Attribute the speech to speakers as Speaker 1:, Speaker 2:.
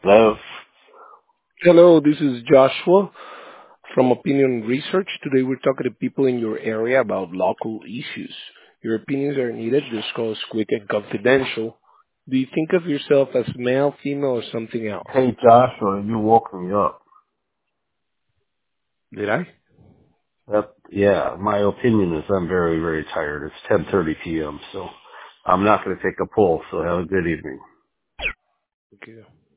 Speaker 1: Hello.
Speaker 2: Hello, this is Joshua from Opinion Research. Today we're talking to people in your area about local issues. Your opinions are needed. This call is quick and confidential. Do you think of yourself as male, female, or something else?
Speaker 1: Hey, Joshua, you woke me up.
Speaker 2: Did I?
Speaker 1: Yeah, my opinion is I'm very, very tired. It's 10:30 p.m., so I'm not going to take a poll, so have a good evening.
Speaker 2: Okay.